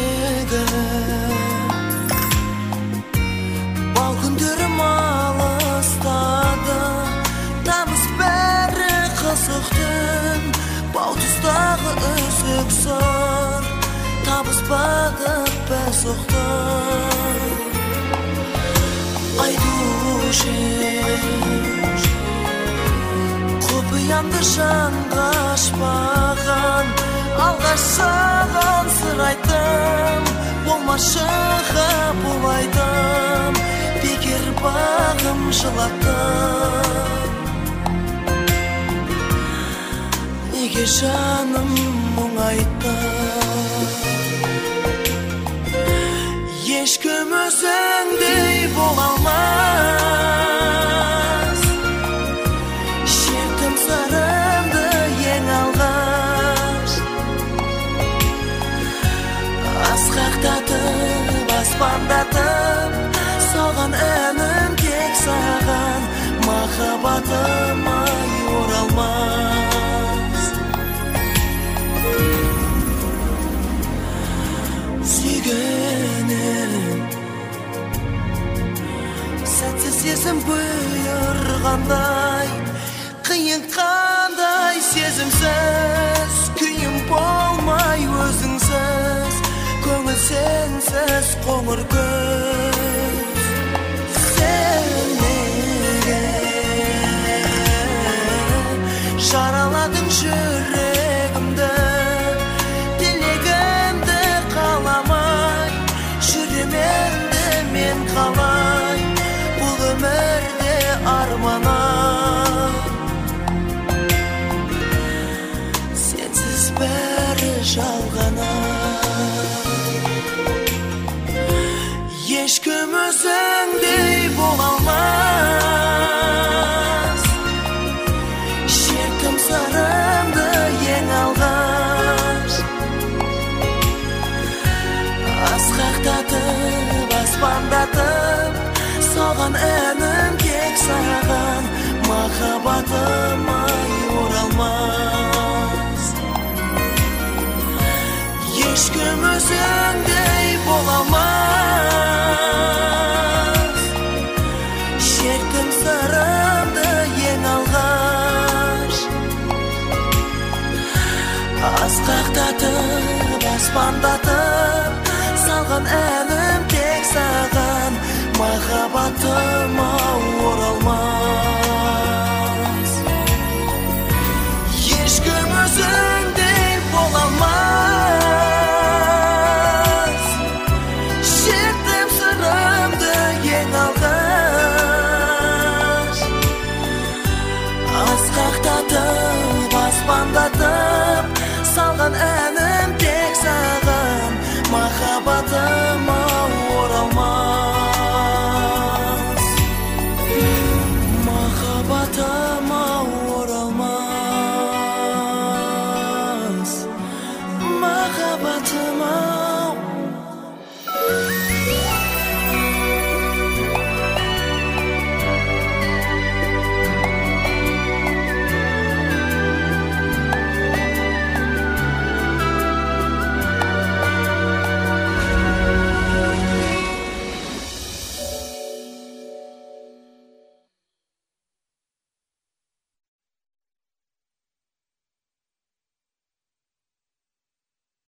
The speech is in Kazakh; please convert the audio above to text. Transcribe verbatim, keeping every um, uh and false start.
сендегі Бал күндерім алыстады Тамыз бәрі қызықтың Бау тұстағы үзік сыр Табыспадық біз ұқтың Айтушы Құпиямды жанға ашпаған Алғаш саған сыр айттым Болмашы қабыл айтым Бекер бағым жылаттым Неге жаным мұң айтты Ешкім өзіңдей бола алмас Шертім сырымды ең алғаш Асқақтатып, аспандатып Салған әнім тек саған Махаббатым ай оралмас Сүйгенім Сәтсіз сезім бұйырғандай Қиын қандай сезімсіз Күйім болмай өзіңсіз Көңіл сенсіз қоңыр көз Сен неге Жараладың жүрегімді Тілегімді қаламай Жүременді мен қалай Бұл өмірде арманай Сенсіз бәрі жалғанай Ешкім өзіңдей бола алмас Шеркім сырымды ең алғаш Асқақтатып, аспандатып Салған әнім тек саған Махаббатым ай оралмас Ешкім өзіңдей бола алмас Шеркім сырымды ең алғаш Асқақтатып, аспандатып Салған әнім тек саған Махаббатым